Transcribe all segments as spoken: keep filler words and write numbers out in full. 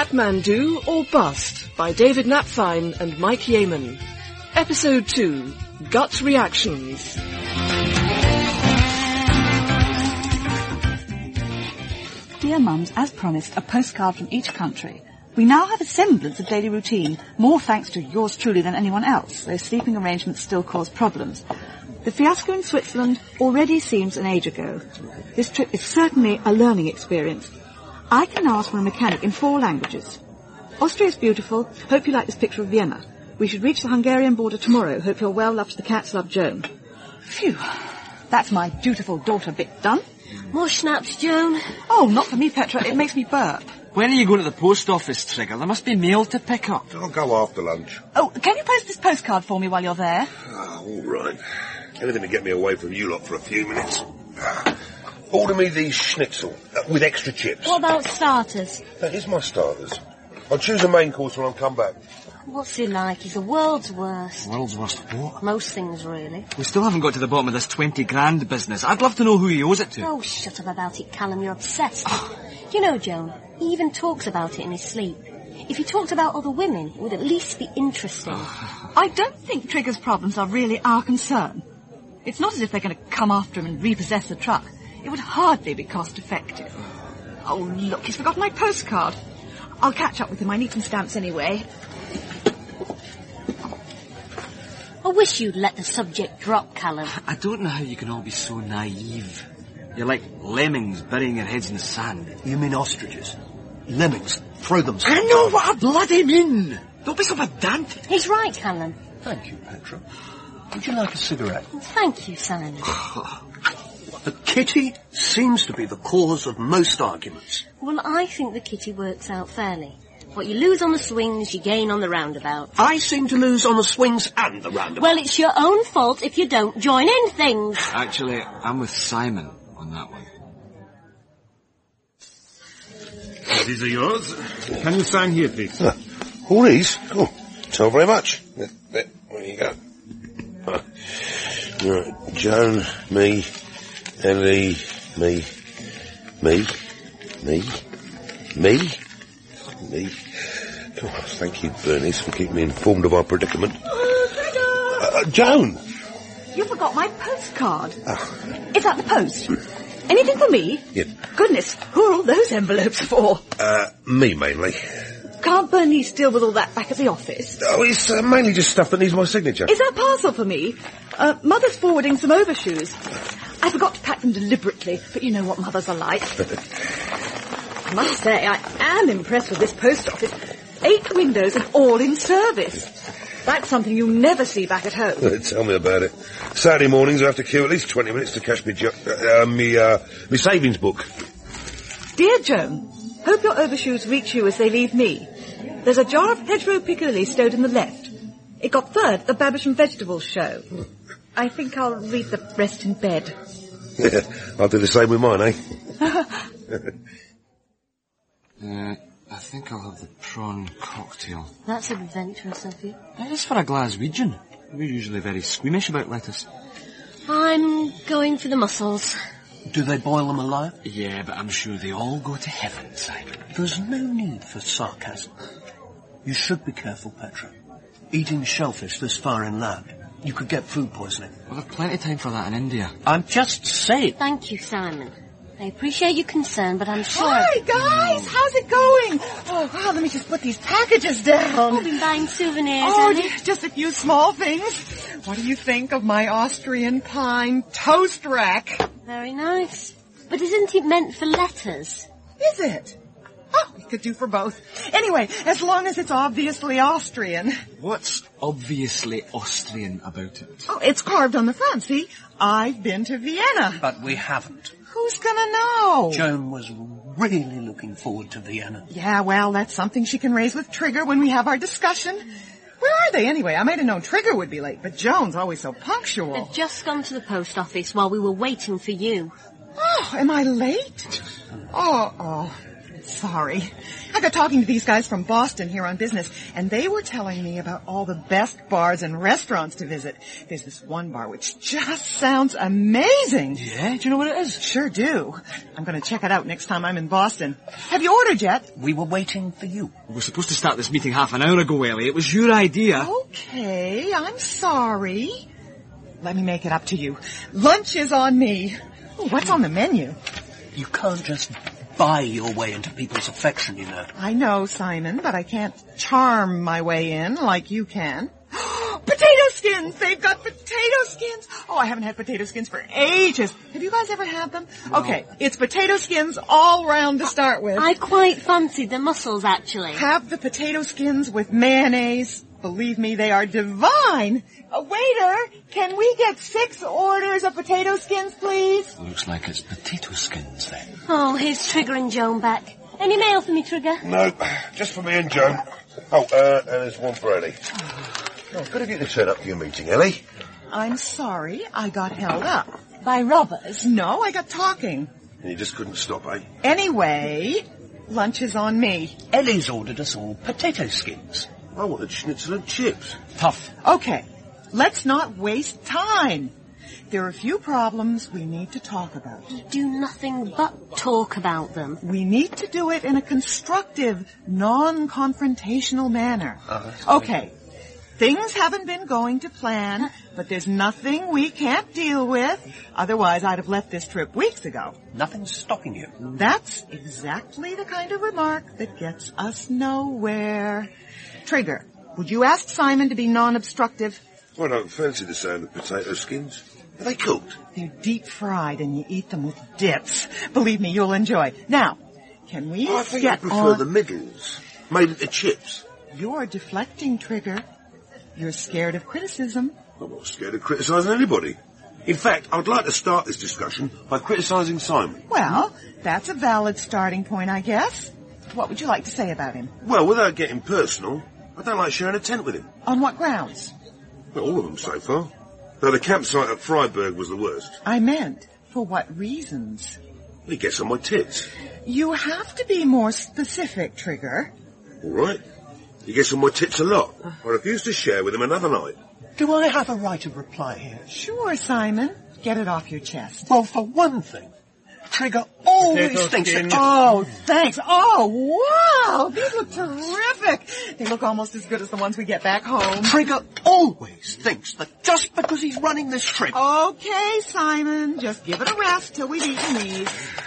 Kathmandu or Bust by David Knapfine and Mike Yeaman. Episode two, Gut Reactions. Dear Mums, as promised, a postcard from each country. We now have a semblance of daily routine, more thanks to yours truly than anyone else, though sleeping arrangements still cause problems. The fiasco in Switzerland already seems an age ago. This trip is certainly a learning experience. I can now ask for a mechanic in four languages. Austria is beautiful. Hope you like this picture of Vienna. We should reach the Hungarian border tomorrow. Hope you're well. Love to the cats. Love, Joan. Phew. That's my dutiful daughter bit done. More schnapps, Joan? Oh, not for me, Petra. It makes me burp. When are you going to the post office, Trigger? There must be mail to pick up. I'll go after lunch. Oh, can you post this postcard for me while you're there? Ah, all right. Anything to get me away from you lot for a few minutes. Ah, order me these schnitzel uh, with extra chips. What about starters? That is my starters. I'll choose a main course when I come back. What's he like? He's the world's worst. World's worst what? Most things, really. We still haven't got to the bottom of this twenty grand business. I'd love to know who he owes it to. Oh, shut up about it, Callum. You're obsessed. You know, Joan, he even talks about it in his sleep. If he talked about other women, it would at least be interesting. I don't think Trigger's problems are really our concern. It's not as if they're going to come after him and repossess the truck. It would hardly be cost-effective. Oh, look, he's forgotten my postcard. I'll catch up with him. I need some stamps anyway. I wish you'd let the subject drop, Callum. I don't know how you can all be so naive. You're like lemmings burying your heads in the sand. You mean ostriches? Lemmings, throw them. I know what I bloody mean. Don't be so pedantic. He's right, Callum. Thank you, Petra. Would you like a cigarette? Thank you, Simon. The kitty seems to be the cause of most arguments. Well, I think the kitty works out fairly. What you lose on the swings, you gain on the roundabout. I seem to lose on the swings and the roundabout. Well, it's your own fault if you don't join in things. Actually, I'm with Simon on that one. These are yours. Can you sign here, please? Uh, all these? Oh, so very much. There, there, there you go. Uh, right, Joan, me, Ellie, me, me, me, me, me. Oh, thank you, Bernice, for keeping me informed of our predicament. Oh, uh, uh, Joan! You forgot my postcard. Oh. Is that the post? Anything for me? Yeah. Goodness, who are all those envelopes for? Uh, me mainly. Can't Bernice deal with all that back at the office? Oh, it's uh, mainly just stuff that needs my signature. Is that parcel for me? Uh, Mother's forwarding some overshoes. I forgot to pack them deliberately, but you know what mothers are like. I must say, I am impressed with this post office. Eight windows and all in service. That's something you never see back at home. Tell me about it. Saturday mornings I have to queue at least twenty minutes to cash me, jo- uh, me, uh, me savings book. Dear Joan, hope your overshoes reach you as they leave me. There's a jar of hedgerow piccoli stowed in the left. It got third at the Babisham Vegetables show. I think I'll read the rest in bed. Yeah, I'll do the same with mine, eh? uh, I think I'll have the prawn cocktail. That's adventurous of you. It is for a Glaswegian. We're usually very squeamish about lettuce. I'm going for the mussels. Do they boil them alive? Yeah, but I'm sure they all go to heaven, Simon. There's no need for sarcasm. You should be careful, Petra. Eating shellfish this far inland, you could get food poisoning. Well, I've plenty of time for that in India. I'm just saying. Thank you, Simon. I appreciate your concern, but I'm sure... Hi, guys! How's it going? Oh, wow, let me just put these packages down. I've been buying souvenirs, Oh, Annie. just a few small things. What do you think of my Austrian pine toast rack? Very nice. But isn't it meant for letters? Is it? Oh, we could do for both. Anyway, as long as it's obviously Austrian. What's obviously Austrian about it? Oh, it's carved on the front, see? I've been to Vienna. But we haven't. Who's gonna know? Joan was really looking forward to Vienna. Yeah, well, that's something she can raise with Trigger when we have our discussion. Where are they anyway? I might have known Trigger would be late, but Joan's always so punctual. They've just gone to the post office while we were waiting for you. Oh, am I late? Oh, oh. Sorry. I got talking to these guys from Boston here on business, and they were telling me about all the best bars and restaurants to visit. There's this one bar which just sounds amazing. Yeah? Do you know what it is? Sure do. I'm going to check it out next time I'm in Boston. Have you ordered yet? We were waiting for you. We were supposed to start this meeting half an hour ago, Ellie. It was your idea. Okay, I'm sorry. Let me make it up to you. Lunch is on me. Ooh, what's on the menu? You can't just buy your way into people's affection, you know. I know, Simon, but I can't charm my way in like you can. Potato skins! They've got potato skins! Oh, I haven't had potato skins for ages. Have you guys ever had them? No. Okay, it's potato skins all round to start with. I quite fancied the mussels, actually. Have the potato skins with mayonnaise. Believe me, they are divine. Uh, waiter, can we get six orders of potato skins, please? Looks like it's potato skins, then. Oh, here's Trigger and Joan back. Any mail for me, Trigger? No, just for me and Joan. Oh, uh, and there's one for Ellie. Oh, I've got to get this set up for your meeting, Ellie. I'm sorry, I got held up. By robbers? No, I got talking. And you just couldn't stop, eh? Anyway, lunch is on me. Ellie's ordered us all potato skins. I wanted schnitzel and chips. Tough. Okay, let's not waste time. There are a few problems we need to talk about. We do nothing but talk about them. We need to do it in a constructive, non-confrontational manner. Uh, okay, things haven't been going to plan, but there's nothing we can't deal with. Otherwise, I'd have left this trip weeks ago. Nothing's stopping you. That's exactly the kind of remark that gets us nowhere. Trigger, would you ask Simon to be non-obstructive? I don't fancy the sound of potato skins. Are they cooked? They're deep fried and you eat them with dips. Believe me, you'll enjoy. Now, can we I think get I prefer on... the middles, made into chips. You're deflecting, Trigger. You're scared of criticism. I'm not scared of criticising anybody. In fact, I'd like to start this discussion by criticising Simon. Well, that's a valid starting point, I guess. What would you like to say about him? Well, without getting personal, I don't like sharing a tent with him. On what grounds? Well, all of them so far. Though the campsite at Freiburg was the worst. I meant, for what reasons? He gets on my tits. You have to be more specific, Trigger. All right. He gets on my tits a lot. I refuse to share with him another night. Do I have a right of reply here? Sure, Simon. Get it off your chest. Well, for one thing, Trigger always Potato thinks skin. that... Oh, thanks. Oh, wow. These look terrific. They look almost as good as the ones we get back home. Trigger always thinks that just because he's running this trip... Okay, Simon. Just give it a rest till we've eaten these.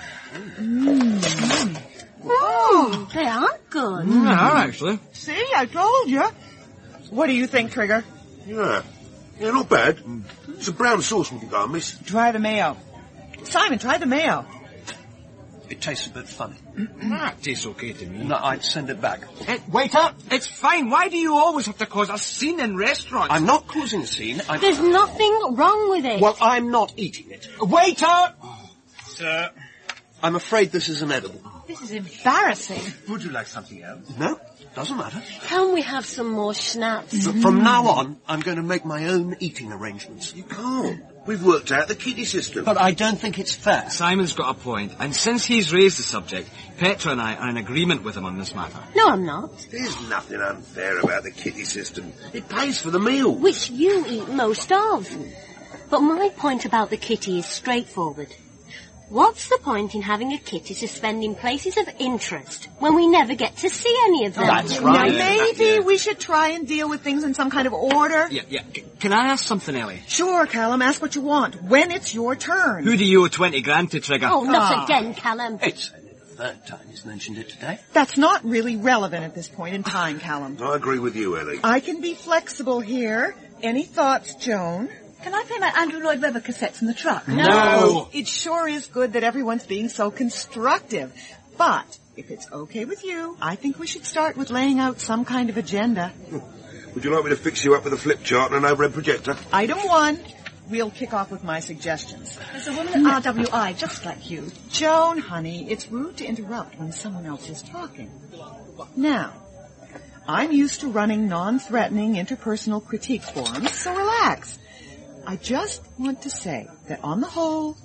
Mmm. Oh, they aren't good. Mm, they are, actually. See, I told you. What do you think, Trigger? Yeah. Yeah, not bad. Some brown sauce wouldn't go amiss. Try the mayo. Simon, try the mayo. It tastes a bit funny. That tastes okay to me. No, I'd send it back. Hey, wait up! It's fine. Why do you always have to cause a scene in restaurants? I'm not causing a scene. I'm... There's nothing wrong with it. Well, I'm not eating it. Waiter! Sir, I'm afraid this is inedible. This is embarrassing. would you like something else? No, doesn't matter. Can we have some more schnapps? F- From now on, I'm going to make my own eating arrangements. You can't. We've worked out the kiddie system. But I don't think it's fair. Simon's got a point, and since he's raised the subject, Petra and I are in agreement with him on this matter. No, I'm not. There's nothing unfair about the kiddie system. It pays for the meals. Which you eat most of. But my point about the kitty is straightforward. What's the point in having a kitty to spend in places of interest when we never get to see any of them? That's Now, right. maybe Yeah. we should try and deal with things in some kind of order. Yeah, yeah. C- can I ask something, Ellie? Sure, Callum, ask what you want. When it's your turn. Who do you owe twenty grand to, Trigger? Oh, not Ah. again, Callum. It's only the third time he's mentioned it today. That's not really relevant at this point in time, Callum. I agree with you, Ellie. I can be flexible here. Any thoughts, Joan? Can I play my Andrew Lloyd Webber cassettes in the truck? No. It sure is good that everyone's being so constructive. But if it's okay with you, I think we should start with laying out some kind of agenda. Would you like me to fix you up with a flip chart and an overhead projector? Item one, we'll kick off with my suggestions. There's a woman at R W I just like you. Joan, honey, it's rude to interrupt when someone else is talking. Now, I'm used to running non-threatening interpersonal critique forums, so relax. I just want to say that on the whole,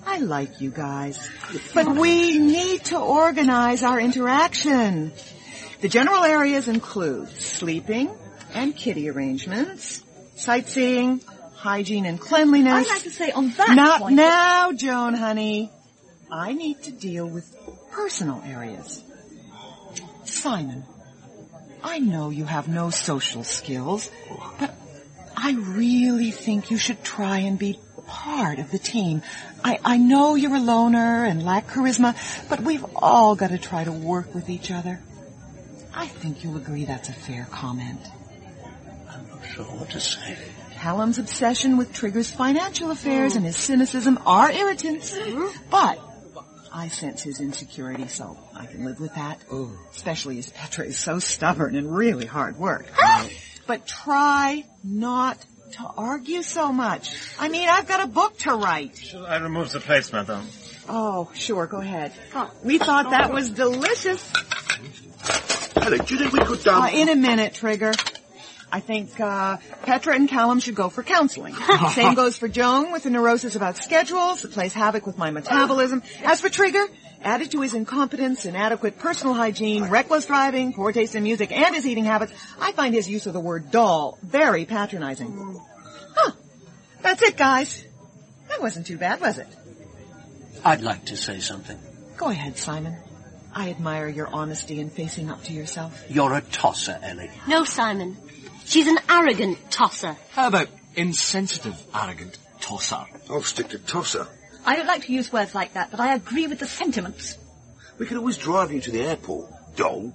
I like you guys, but we need to organize our interaction. The general areas include sleeping and kitty arrangements, sightseeing, hygiene and cleanliness. I'd like to say on that Not point... now, Joan, honey. I need to deal with personal areas. Simon, I know you have no social skills, but I really think you should try and be part of the team. I, I know you're a loner and lack charisma, but we've all got to try to work with each other. I think you'll agree that's a fair comment. I'm not sure what to say. Callum's obsession with Trigger's financial affairs and his cynicism are irritants, but I sense his insecurity, so I can live with that, especially as Petra is so stubborn and really hard work. But try not to argue so much. I mean, I've got a book to write. Shall I remove the plates, madame? Oh, sure, go ahead. We thought that was delicious. Ellie, do you think we could, um... Uh, in a minute, Trigger. I think uh Petra and Callum should go for counseling. Same goes for Joan with the neurosis about schedules. It plays havoc with my metabolism. As for Trigger, added to his incompetence, inadequate personal hygiene, reckless driving, poor taste in music, and his eating habits, I find his use of the word doll very patronizing. Huh. That's it, guys. That wasn't too bad, was it? I'd like to say something. Go ahead, Simon. I admire your honesty in facing up to yourself. You're a tosser, Ellie. No, Simon. She's an arrogant tosser. How about insensitive, arrogant tosser? I'll stick to tosser. I don't like to use words like that, but I agree with the sentiments. We could always drive you to the airport, doll.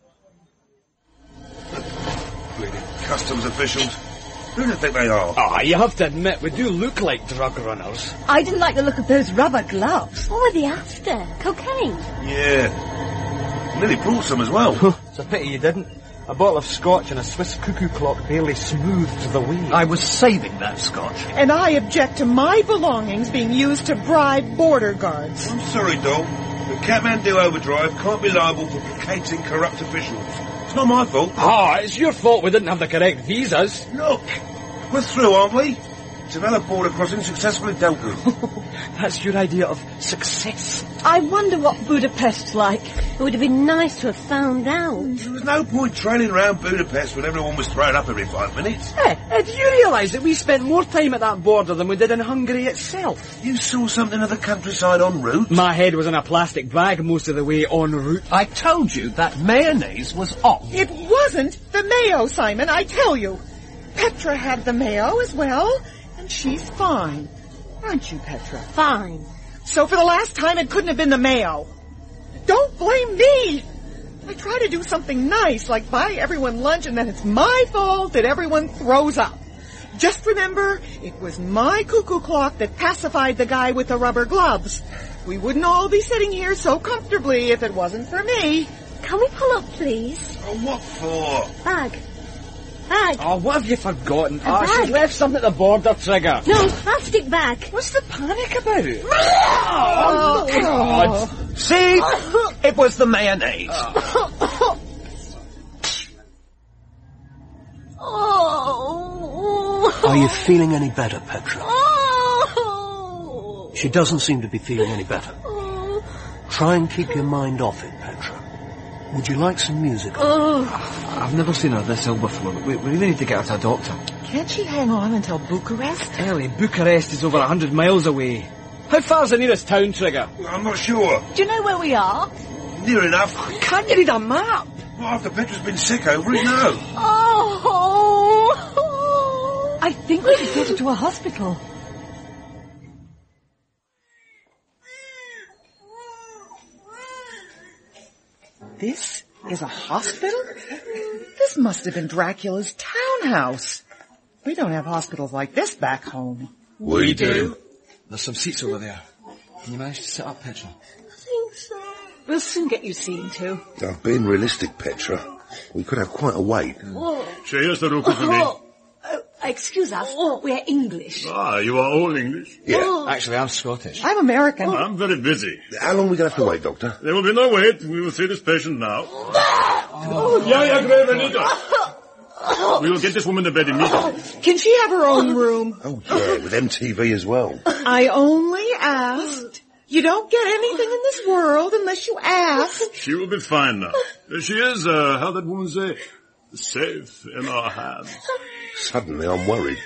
Bleeding customs officials. Who do you think they are? Ah, you have to admit, we do look like drug runners. I didn't like the look of those rubber gloves. What were they after? Cocaine? Yeah. Nearly brought some as well. It's a pity you didn't. A bottle of scotch and a Swiss cuckoo clock barely smoothed the way. I was saving that scotch. And I object to my belongings being used to bribe border guards. I'm sorry, doll. The Kathmandu Overdrive can't be liable for placating corrupt officials. It's not my fault. Ah, it's your fault we didn't have the correct visas. Look, we're through, aren't we? Savannah border crossing successfully dealt with. That's your idea of success. I wonder what Budapest's like. It would have been nice to have found out. There was no point trailing around Budapest when everyone was thrown up every five minutes. Hey, uh, do you realise that we spent more time at that border than we did in Hungary itself? You saw something of the countryside en route? My head was in a plastic bag most of the way en route. I told you that mayonnaise was off. It wasn't the mayo, Simon, I tell you. Petra had the mayo as well, and she's fine. Aren't you, Petra? Fine. So for the last time, it couldn't have been the mayo. Don't blame me. I try to do something nice, like buy everyone lunch, and then it's my fault that everyone throws up. Just remember, it was my cuckoo clock that pacified the guy with the rubber gloves. We wouldn't all be sitting here so comfortably if it wasn't for me. Can we pull up, please? Oh, what for? Bag. Bag. Oh, what have you forgotten? A Ah, bag. she's left something at the border, Trigger. No, plastic bag. What's the panic about? Oh, God. See? It was the mayonnaise. Oh. Are you feeling any better, Petra? Oh. She doesn't seem to be feeling any better. Oh. Try and keep your mind off it, Petra. Would you like some music? Oh. I've never seen her this ill before. We, we really need to get her to a doctor. Can't she hang on until Bucharest? Ellie, Bucharest is over a hundred miles away. How far's the nearest town, Trigger? I'm not sure. Do you know where we are? Near enough. Can't you read a map? Well, after Petra's been sick over it, no. Oh. I think we should get her to a hospital. This is a hospital? This must have been Dracula's townhouse. We don't have hospitals like this back home. We do. There's some seats over there. Can you manage to sit up, Petra? I think so. We'll soon get you seen to. I've been realistic, Petra. We could have quite a wait. Cheers, the Ruku for me. Oh, excuse us. We're English. Ah, you are all English. Yeah. Actually, I'm Scottish. I'm American. I'm very busy. How long are we going to have to wait, Doctor? There will be no wait. We will see this patient now. Yeah, yeah, Grey Benito. We will get this woman to bed immediately. Can she have her own room? Oh, yeah, with M T V as well. I only asked. You don't get anything in this world unless you ask. She will be fine now. She is, uh, how that woman say, safe in our hands. Suddenly I'm worried.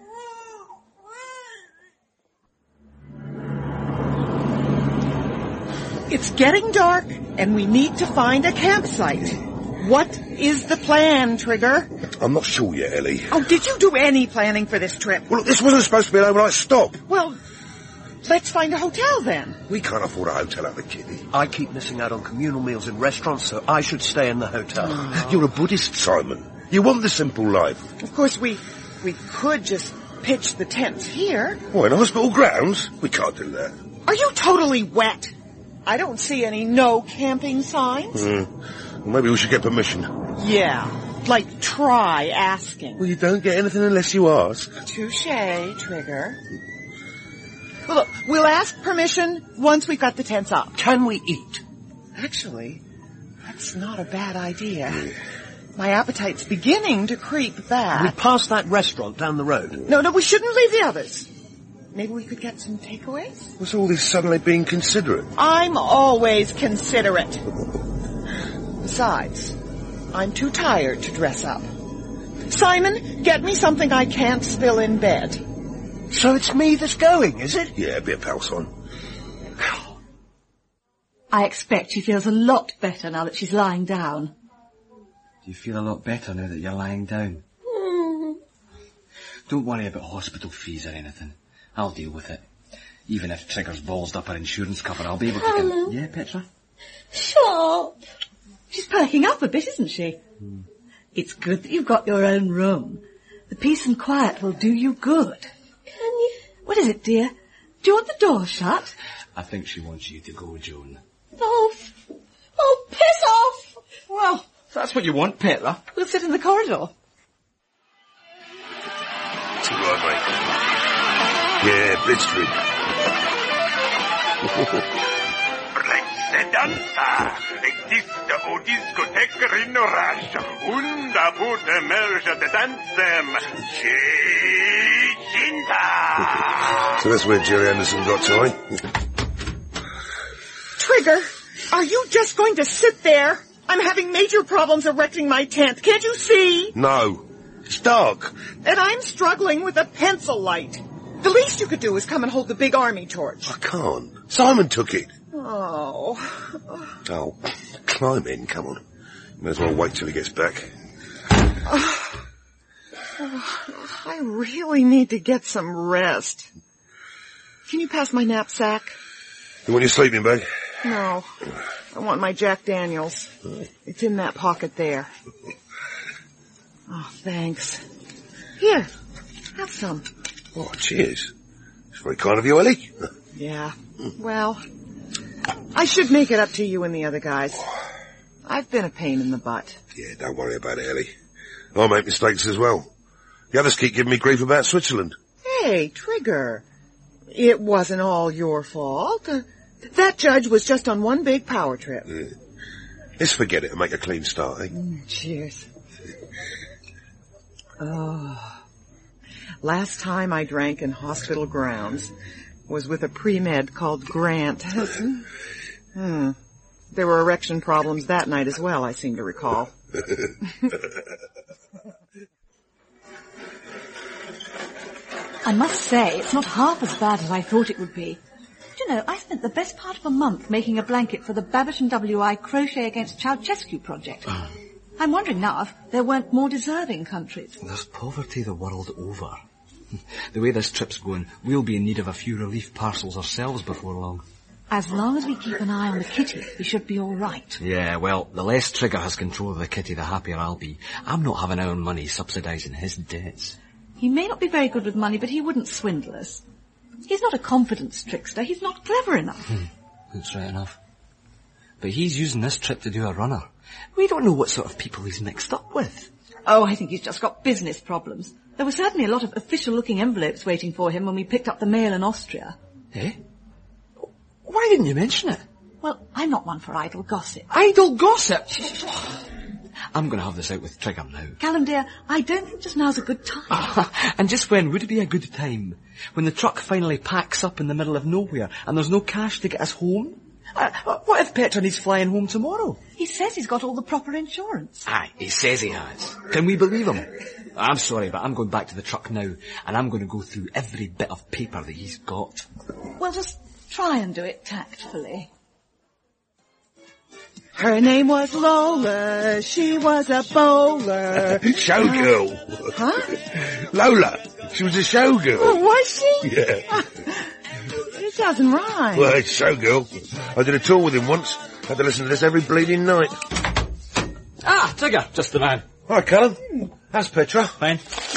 It's getting dark, and we need to find a campsite. What is the plan, Trigger? I'm not sure yet, Ellie. Oh, did you do any planning for this trip? Well, look, this wasn't supposed to be an overnight stop. Well, let's find a hotel then. We can't afford a hotel at the Kitty. I keep missing out on communal meals in restaurants, so I should stay in the hotel. Oh. You're a Buddhist, Simon. You want the simple life. Of course, we we could just pitch the tents here. What, in hospital grounds? We can't do that. Are you totally wet? I don't see any no camping signs. Mm. Well, maybe we should get permission. Yeah, like try asking. Well, you don't get anything unless you ask. Touché, Trigger. Well, look, we'll ask permission once we've got the tents up. Can we eat? Actually, that's not a bad idea. Mm. My appetite's beginning to creep back. We passed that restaurant down the road. No, no, we shouldn't leave the others. Maybe we could get some takeaways? What's all this suddenly being considerate? I'm always considerate. Besides, I'm too tired to dress up. Simon, get me something I can't spill in bed. So it's me that's going, is it? Yeah, a bit of pulse on. I expect she feels a lot better now that she's lying down. Do you feel a lot better now that you're lying down? Mm. Don't worry about hospital fees or anything. I'll deal with it. Even if Trigger's ballsed up her insurance cover, I'll be able to... Helen. Get... Yeah, Petra? Shut up. She's perking up a bit, isn't she? Hmm. It's good that you've got your own room. The peace and quiet will do you good. Can you... What is it, dear? Do you want the door shut? I think she wants you to go, Joan. Oh, oh, piss off! Well, if that's what you want, Petra. We'll sit in the corridor. It's all right, mate. Yeah, blistering. Precedenza. Existe o discoteca in Orash. Unda pute merge de dancem. Cinta. So that's where Jerry Anderson got to, eh? Trigger, are you just going to sit there? I'm having major problems erecting my tent. Can't you see? No. It's dark. And I'm struggling with a pencil light. The least you could do is come and hold the big army torch. I can't. Simon took it. Oh. Oh, climb in, come on. May as well wait till he gets back. Oh, I really need to get some rest. Can you pass my knapsack? You want your sleeping bag? No. I want my Jack Daniels. It's in that pocket there. Oh, thanks. Here, have some. Oh, cheers. It's very kind of you, Ellie. Yeah. Well, I should make it up to you and the other guys. I've been a pain in the butt. Yeah, don't worry about it, Ellie. I make mistakes as well. The others keep giving me grief about Switzerland. Hey, Trigger. It wasn't all your fault. Uh, that judge was just on one big power trip. Yeah. Let's forget it and make a clean start, eh? Mm, cheers. Oh. Last time I drank in hospital grounds was with a pre-med called Grant. hmm. There were erection problems that night as well, I seem to recall. I must say, it's not half as bad as I thought it would be. Do you know, I spent the best part of a month making a blanket for the Babbage and W I Crochet Against Ceausescu project. Oh. I'm wondering now if there weren't more deserving countries. There's poverty the world over. The way this trip's going, we'll be in need of a few relief parcels ourselves before long. As long as we keep an eye on the kitty, we should be all right. Yeah, well, the less Trigger has control of the kitty, the happier I'll be. I'm not having our own money subsidising his debts. He may not be very good with money, but he wouldn't swindle us. He's not a confidence trickster. He's not clever enough. Hmm, that's right enough. But he's using this trip to do a runner. We don't know what sort of people he's mixed up with. Oh, I think he's just got business problems. There were certainly a lot of official-looking envelopes waiting for him when we picked up the mail in Austria. Eh? Why didn't you mention it? Well, I'm not one for idle gossip. Idle gossip? I'm going to have this out with Trigger now. Callum, dear, I don't think just now's a good time. And just when would it be a good time? When the truck finally packs up in the middle of nowhere and there's no cash to get us home? Uh, what if Petra needs flying home tomorrow? He says he's got all the proper insurance. Aye, he says he has. Can we believe him? I'm sorry, but I'm going back to the truck now, and I'm going to go through every bit of paper that he's got. Well, just try and do it tactfully. Her name was Lola. She was a bowler. Showgirl. Huh? Lola. She was a showgirl. Oh, was she? Yeah. It doesn't rhyme. Well, it's showgirl. I did a tour with him once. Had to listen to this every bleeding night. Ah, Trigger, just the man. Hi, Callum. How's Petra? Fine.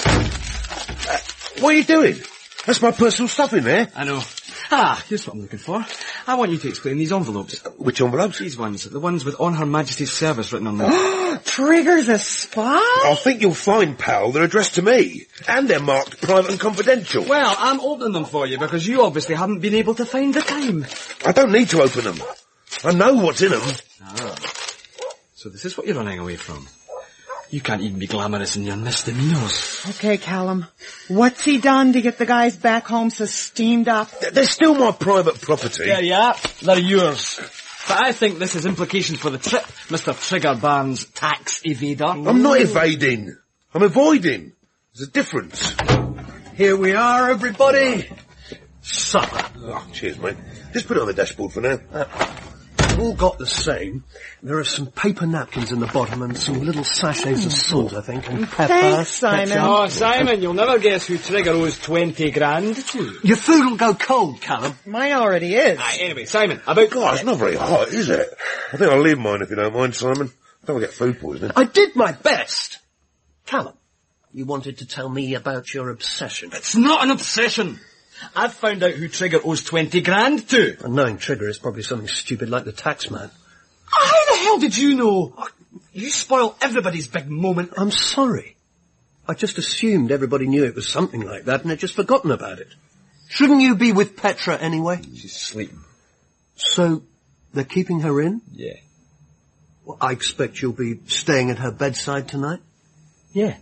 Uh, what are you doing? That's my personal stuff in there. I know. Ah, here's what I'm looking for. I want you to explain these envelopes. Uh, which envelopes? These ones. The ones with On Her Majesty's Service written on them. Trigger's a spy? I think you'll find, pal, they're addressed to me. And they're marked private and confidential. Well, I'm opening them for you because you obviously haven't been able to find the time. I don't need to open them. I know what's in them. Ah. So this is what you're running away from. You can't even be glamorous in your misdemeanors. Okay, Callum. What's he done to get the guys back home so steamed up? They're still my private property. Yeah, yeah, they're yours. But I think this has implications for the trip, Mister Trigger Barnes, tax evader. I'm not evading. I'm avoiding. There's a difference. Here we are, everybody. Supper. Oh, cheers, mate. Just put it on the dashboard for now. Uh, all got the same. There are some paper napkins in the bottom and some little sachets of salt, I think, and pepper. Thanks, Simon. ketchup. Oh, Simon, you'll never guess who Trigger owes twenty grand to. Your food will go cold, Callum. Mine already is. Aye, anyway, Simon, about... God, it's not very hot, is it? I think I'll leave mine if you don't mind, Simon. I don't want to get food poisoning. I did my best. Callum, you wanted to tell me about your obsession. It's not an obsession. I've found out who Trigger owes twenty grand to. And knowing Trigger is probably something stupid like the tax man. How the hell did you know? Oh, you spoil everybody's big moment. I'm sorry. I just assumed everybody knew it was something like that and had just forgotten about it. Shouldn't you be with Petra anyway? She's sleeping. So, they're keeping her in? Yeah. Well, I expect you'll be staying at her bedside tonight? Yeah.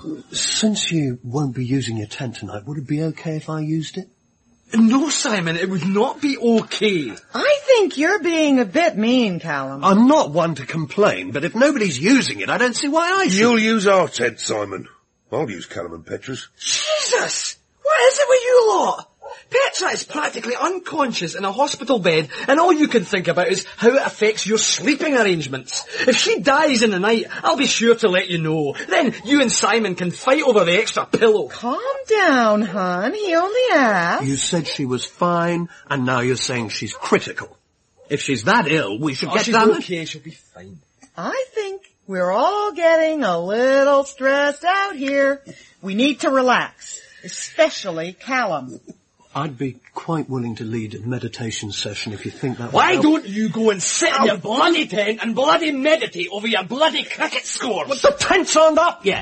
Since you won't be using your tent tonight, would it be okay if I used it? No, Simon, it would not be okay. I think you're being a bit mean, Callum. I'm not one to complain, but if nobody's using it, I don't see why I should. You'll use our tent, Simon. I'll use Callum and Petra's. Jesus! What is it with you lot? Petra is practically unconscious in a hospital bed, and all you can think about is how it affects your sleeping arrangements. If she dies in the night, I'll be sure to let you know. Then you and Simon can fight over the extra pillow. Calm down, hon. He only asked. You said she was fine, and now you're saying she's critical. If she's that ill, we should Oh, get she's down... okay, she'll be fine. I think we're all getting a little stressed out here. We need to relax, especially Callum. I'd be quite willing to lead a meditation session if you think that would Why help. don't you go and sit in your bloody tent and bloody meditate over your bloody cricket scores? But the tent's aren't up yet.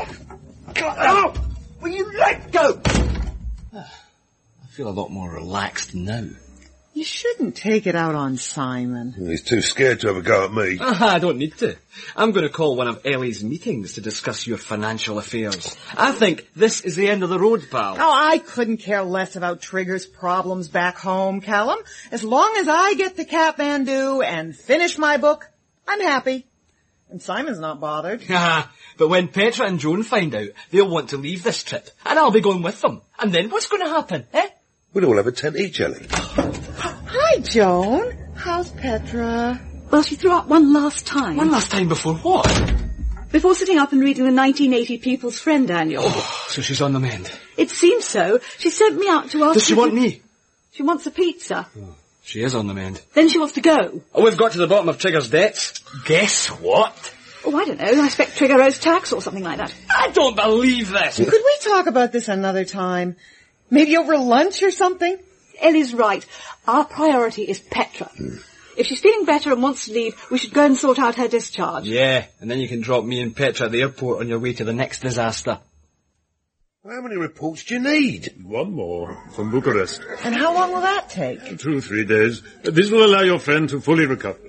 Oh, will you let go? I feel a lot more relaxed now. You shouldn't take it out on Simon. He's too scared to have a go at me. Ah, I don't need to. I'm going to call one of Ellie's meetings to discuss your financial affairs. I think this is the end of the road, pal. Oh, I couldn't care less about Trigger's problems back home, Callum. As long as I get to Kathmandu and finish my book, I'm happy. And Simon's not bothered. But when Petra and Joan find out, they'll want to leave this trip, and I'll be going with them. And then what's going to happen, eh? We'll all have a tent each, Ellie. Hi, Joan. How's Petra? Well, she threw up one last time. One last time before what? Before sitting up and reading the nineteen eighty People's Friend Annual. Oh, so she's on the mend. It seems so. She sent me out to ask... Does she want to... me? She wants a pizza. Oh, she is on the mend. Then she wants to go. Oh, we've got to the bottom of Trigger's debts. Guess what? Oh, I don't know. I expect Trigger owes tax or something like that. I don't believe this. Could we talk about this another time? Maybe over lunch or something? Ellie's right. Our priority is Petra. Mm. If she's feeling better and wants to leave, we should go and sort out her discharge. Yeah, and then you can drop me and Petra at the airport on your way to the next disaster. Well, how many reports do you need? One more from Bucharest. And how long will that take? Two, three days. This will allow your friend to fully recover.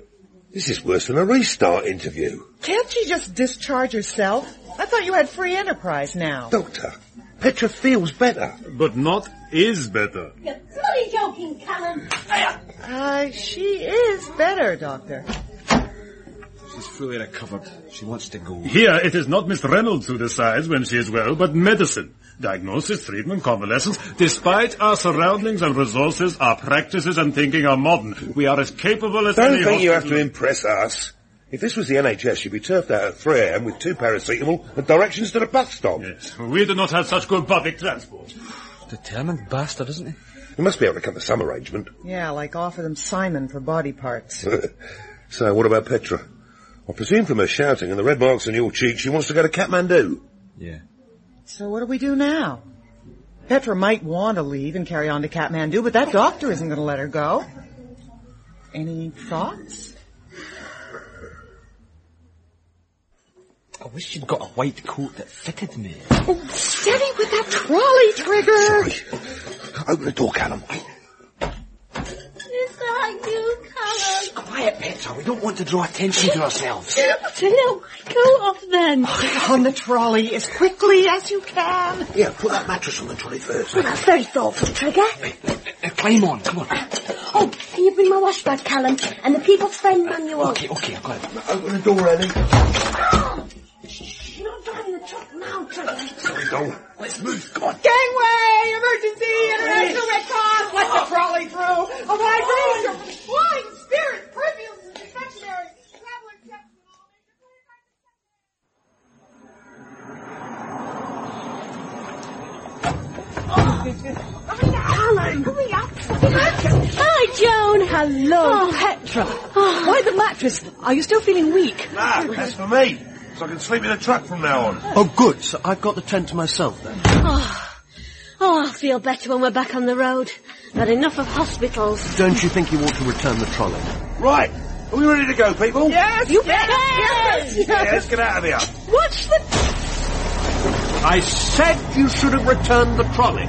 This is worse than a restart interview. Can't she just discharge herself? I thought you had free enterprise now. Doctor, Petra feels better. But not is better. You're bloody joking, Callum. Uh, she is better, Doctor. She's fully recovered. She wants to go. Here, it is not Miss Reynolds who decides when she is well, but medicine. Diagnosis, treatment, convalescence. Despite our surroundings and resources, our practices and thinking are modern. We are as capable as Don't any think you have hospital- to impress us. If this was the N H S, you'd be turfed out at three a.m. with two paracetamol and directions to the bus stop. Yes, we do not have such good public transport. Determined bastard, isn't he? You must be able to come to some arrangement. Yeah, like offer them Simon for body parts. So, what about Petra? I presume from her shouting and the red marks on your cheek, she wants to go to Kathmandu. Yeah. So what do we do now? Petra might want to leave and carry on to Kathmandu, but that doctor isn't going to let her go. Any thoughts? I wish you'd got a white coat that fitted me. Oh, steady with that trolley trigger! Sorry. Open the door, Callum. Is that you, Callum? Quiet, Petra. We don't want to draw attention to ourselves. Take my coat off then. On the trolley as quickly as you can. Yeah, put that mattress on the trolley first. Well, that's very thoughtful, Trigger. Uh, climb on, come on. Oh, can you bring my wash bag, Callum, and the People's Friend manual? Okay, okay, I've got it. Open the door, Ellie. Oh, you're not driving the truck now, Trigger. Sorry, Dole. Let's move. Come on. Gangway! Emergency! International Red Cross! Let the trolley through! A vibration! Flying spirits! Perfumes and confectionery! Traveling checks and all Callum, hurry up. Hi, Joan. Hello. Oh, Petra. Why the mattress? Are you still feeling weak? Ah, that's for me. So I can sleep in the truck from now on. Oh, good. So I've got the tent to myself then. Oh. oh, I'll feel better when we're back on the road. Had enough of hospitals. Don't you think you ought to return the trolley? Right. Are we ready to go, people? Yes! You bet. Yes. Yeah, let's get out of here. Watch the... I said you should have returned the trolley.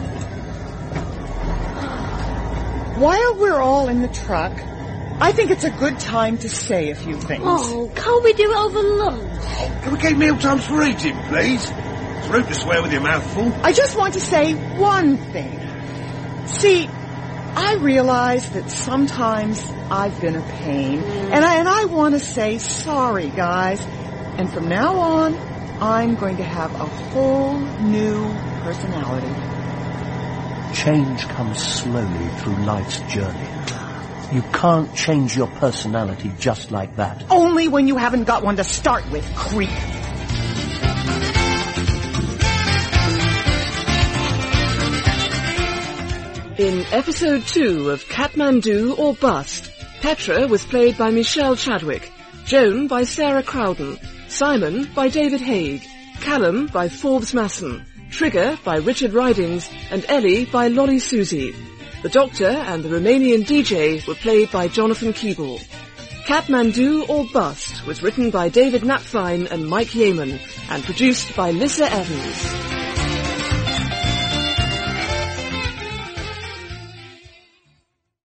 While we're all in the truck, I think it's a good time to say a few things. Oh, can't we do it over lunch? Can we keep meal times for eating, please? It's rude to swear with your mouth full. I just want to say one thing. See, I realize that sometimes I've been a pain, and I, and I want to say sorry, guys. And from now on, I'm going to have a whole new personality. Change comes slowly through life's journey. You can't change your personality just like that. Only when you haven't got one to start with, creep. In episode two of Kathmandu or Bust, Petra was played by Michelle Chadwick, Joan by Sarah Crowden, Simon by David Haig, Callum by Forbes Masson, Trigger by Richard Ridings, and Ellie by Lolly Susie. The Doctor and the Romanian D J were played by Jonathan Keeble. Kathmandu or Bust was written by David Napthine and Mike Yeaman, and produced by Lissa Evans.